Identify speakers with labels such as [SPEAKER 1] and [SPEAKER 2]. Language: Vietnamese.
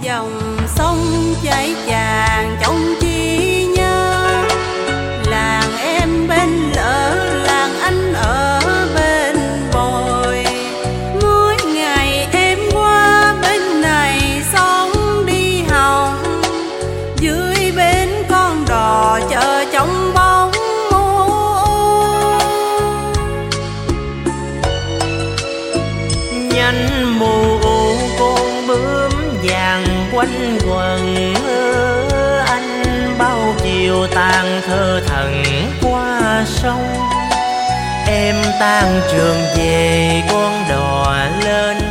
[SPEAKER 1] dòng sông chảy tràn trong trí nhớ. Làng em bên lỡ, làng anh ở bên bồi. Mỗi ngày em qua bên này sống đi học, dưới bến con đò chờ trong bóng mù.
[SPEAKER 2] Nhanh mù con bướm vàng quanh quần, anh bao chiều tàn thơ thần qua sông. Em tan trường về con đò lên